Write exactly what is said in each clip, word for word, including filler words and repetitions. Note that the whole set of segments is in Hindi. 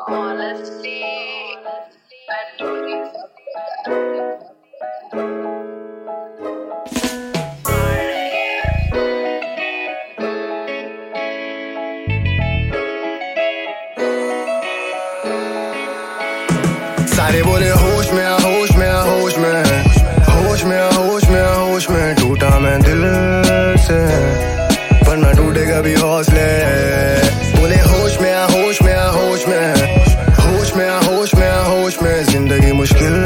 Honestly, I don't think सारे बोले होश में आ होश में आ होश में होश में आ होश में आ होश में टूटा मैं दिल से पर ना टूटेगा भी हौसले बोले होश में आ होश में आ होश में होश में आ होश में आ होश में जिंदगी मुश्किल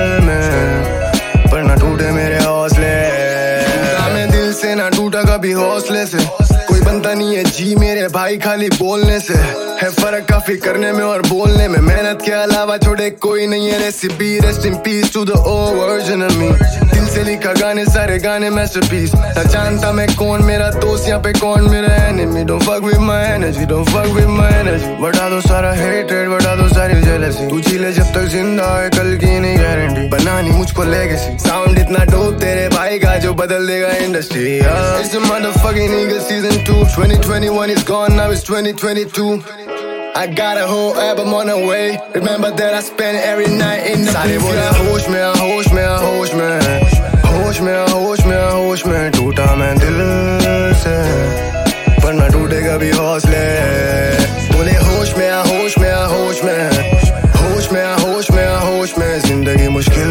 में पर ना टूटे मेरे हौसले टूटा मैं दिल से ना टूटा कभी हौसले से कोई बनता नहीं है जी मेरे भाई खाली बोलने से है फर्क काफी करने में और बोलने में मेहनत के अलावा छोड़े कोई नहीं है recipe rest in peace to the old version of me दिल से लिखा गाने सारे गाने मैस्टरपीस ना जानता मैं कौन मेरा दोस्त यहाँ पे कौन मेरा enemy don't fuck with my energy don't fuck with my energy बढ़ा दो सारा हेटेड बढ़ा दो सारी जेलसी तू जीले जब तक जिंदा है कल की नहीं गारंटी बनानी मुझको लेगेसी साउंड इतना डोप तेरे भाई का जो बदल देगा industry it's the motherfucking eagle season two twenty twenty-one is gone now it's twenty twenty-two I got a whole album on the way. Remember that I spent every night in the सारे बोले होश में आ होश में आ होश में होश में आ होश में आ होश में टूटा मैं दिल से पर ना टूटेगा भी हौसले बोले होश में आ होश में आ होश में होश में आ होश में आ होश में जिंदगी मुश्किल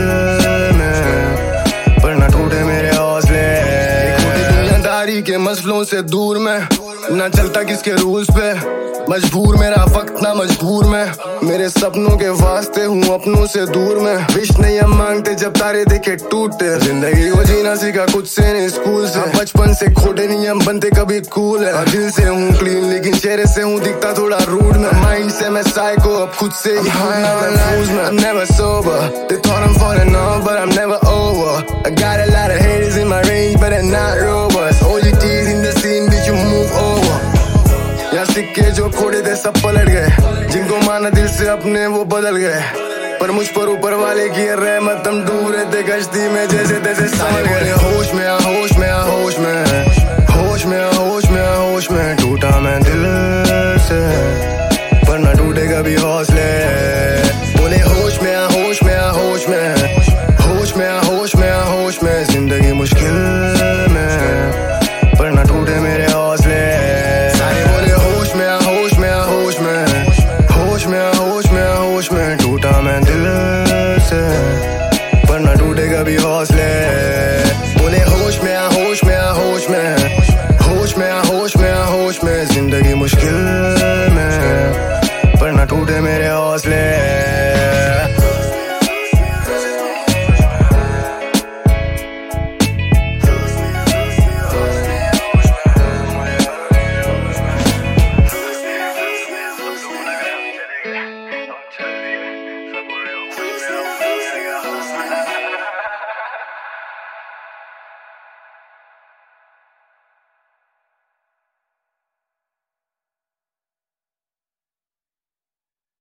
में पर ना टूटे मेरे हौसले दुनियादारी के मसलों से दूर में ना चलता किसके रूल्स पे मजबूर मेरा वक्त ना मजबूर में मेरे सपनों के वास्ते हूँ अपनों से दूर में विश नहीं हम मांगते जब तारे देखे टूटते जिंदगी को जीना सीखा खुद से नहीं स्कूल से बचपन से खोटे नहीं हम बनते कभी कूल है दिल से हूँ क्लीन लेकिन चेहरे से हूँ दिखता थोड़ा रूड में माइंड से मैं साइको अब खुद से ही I'm never sober they thought I'm falling off but I'm never over I got a lot of haters in my range but they're not robust O G Ts in the scene did you move over यहाँ सिक्के जो खोड़े थे सब पलट गए जिनको माना दिल से अपने वो बदल गए पर मुझ पर ऊपर वाले की रहमत हम डूब रहे थे कश्ती में जैसे तैसे संभल गए होश में आ होश में आ होश में होश में आ होश में आ होश में टूटा मैं दिल